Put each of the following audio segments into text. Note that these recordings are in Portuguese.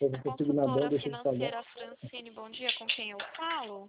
Consultora financeira Francine, bom dia, com quem eu falo?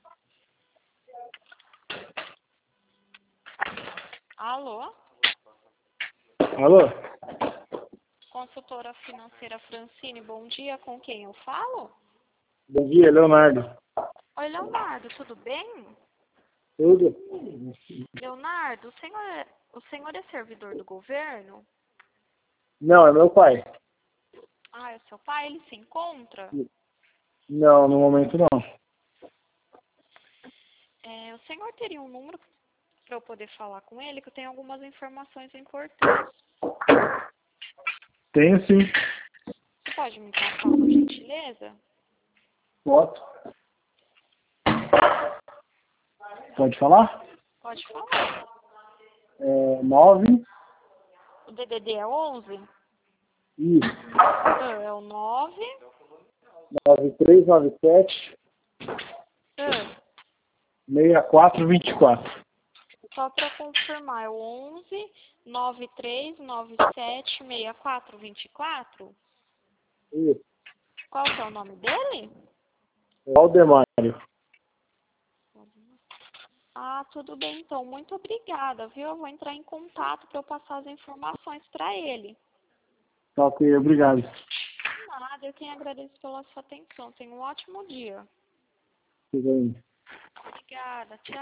Alô? Alô? Consultora financeira Francine, bom dia, com quem eu falo? Bom dia, Leonardo. Oi, Leonardo, tudo bem? Tudo? Leonardo, o senhor é servidor do governo? Não, é meu pai. Ah, é seu pai? Ele se encontra? Não, no momento não. O senhor teria um número para eu poder falar com ele, que eu tenho algumas informações importantes. Tenho sim. Você pode me passar, por gentileza? Foto. Pode falar? Pode falar. 9. O DDD é 11? Isso. É o 9. 9397 6424. Só para confirmar, é o 11 9397 6424? Isso. Qual que é o nome dele? Valdemário. Ah, tudo bem, então. Muito obrigada, viu? Eu vou entrar em contato para eu passar as informações para ele. Tá ok, obrigado. Nada, eu quem agradeço pela sua atenção. Tenha um ótimo dia. Tudo bem. Obrigada, tchau.